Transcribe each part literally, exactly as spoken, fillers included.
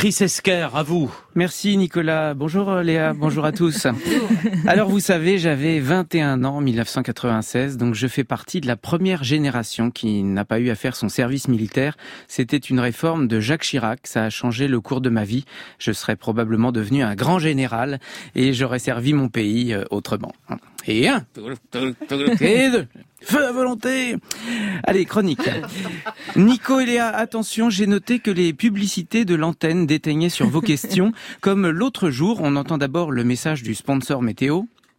Chris Esquer, à vous. Merci Nicolas. Bonjour Léa, bonjour à tous. Alors vous savez, j'avais vingt et un ans en mille neuf cent quatre-vingt-seize, donc je fais partie de la première génération qui n'a pas eu à faire son service militaire. C'était une réforme de Jacques Chirac, ça a changé le cours de ma vie. Je serais probablement devenu un grand général et j'aurais servi mon pays autrement. Et un, et deux, feu à volonté. Allez, chronique. Nico et Léa, attention, j'ai noté que les publicités de l'antenne déteignaient sur vos questions. Comme l'autre jour, on entend d'abord le message du sponsor météo.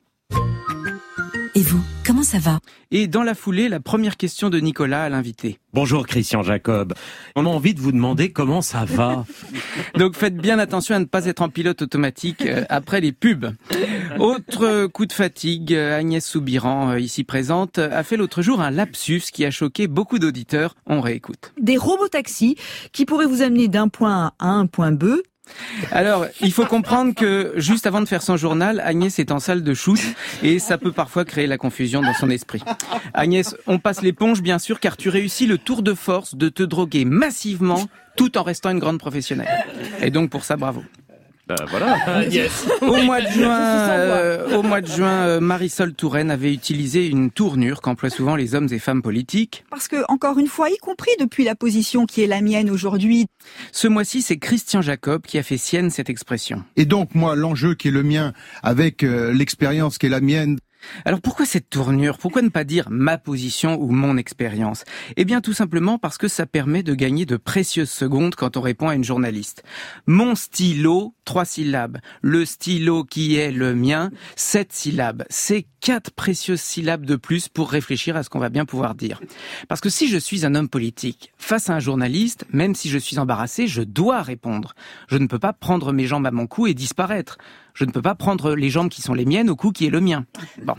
Et vous, comment ça va ? Et dans la foulée, la première question de Nicolas à l'invité. Bonjour Christian Jacob. On a envie de vous demander comment ça va. Donc faites bien attention à ne pas être en pilote automatique euh, après les pubs. Autre coup de fatigue, Agnès Soubiran, ici présente, a fait l'autre jour un lapsus qui a choqué beaucoup d'auditeurs. On réécoute. Des robotaxis qui pourraient vous amener d'un point A à un point B. Alors, il faut comprendre que juste avant de faire son journal, Agnès est en salle de shoot et ça peut parfois créer la confusion dans son esprit. Agnès, on passe l'éponge bien sûr car tu réussis le tour de force de te droguer massivement tout en restant une grande professionnelle. Et donc pour ça, bravo. Ben voilà. Yes. Au mois de juin, euh, au mois de juin, euh, Marisol Touraine avait utilisé une tournure qu'emploient souvent les hommes et femmes politiques. Parce que, encore une fois, y compris depuis la position qui est la mienne aujourd'hui. Ce mois-ci, c'est Christian Jacob qui a fait sienne cette expression. Et donc, moi, l'enjeu qui est le mien, avec euh, l'expérience qui est la mienne. Alors pourquoi cette tournure ? Pourquoi ne pas dire ma position ou mon expérience ? Eh bien tout simplement parce que ça permet de gagner de précieuses secondes quand on répond à une journaliste. Mon stylo, trois syllabes. Le stylo qui est le mien, sept syllabes. C'est quatre précieuses syllabes de plus pour réfléchir à ce qu'on va bien pouvoir dire. Parce que si je suis un homme politique, face à un journaliste, même si je suis embarrassé, je dois répondre. Je ne peux pas prendre mes jambes à mon cou et disparaître. Je ne peux pas prendre les jambes qui sont les miennes au cou qui est le mien. Bon.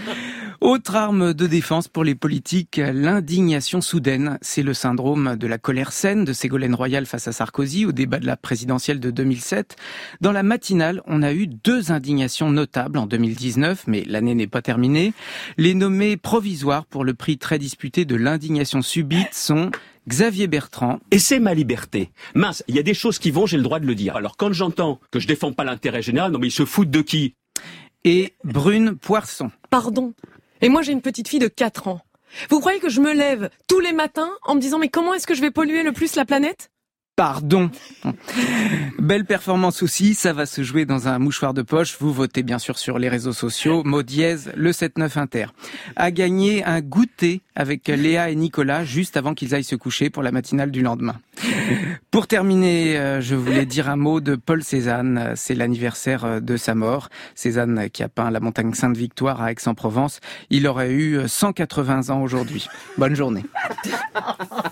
Autre arme de défense pour les politiques, l'indignation soudaine. C'est le syndrome de la colère saine de Ségolène Royal face à Sarkozy au débat de la présidentielle de deux mille sept. Dans la matinale, on a eu deux indignations notables en deux mille dix-neuf, mais l'année n'est pas terminée. Les nommés provisoires pour le prix très disputé de l'indignation subite sont Xavier Bertrand. Et c'est ma liberté. Mince, il y a des choses qui vont, j'ai le droit de le dire. Alors quand j'entends que je défends pas l'intérêt général, non mais ils se foutent de qui ? Et Brune Poirson. Pardon. Et moi j'ai une petite fille de quatre ans. Vous croyez que je me lève tous les matins en me disant mais comment est-ce que je vais polluer le plus la planète ? Pardon. Belle performance aussi, ça va se jouer dans un mouchoir de poche. Vous votez bien sûr sur les réseaux sociaux, mot dièse, le sept neuf Inter. A gagné un goûter avec Léa et Nicolas juste avant qu'ils aillent se coucher pour la matinale du lendemain. Pour terminer, je voulais dire un mot de Paul Cézanne. C'est l'anniversaire de sa mort. Cézanne qui a peint la montagne Sainte-Victoire à Aix-en-Provence. Il aurait eu cent quatre-vingts ans aujourd'hui. Bonne journée.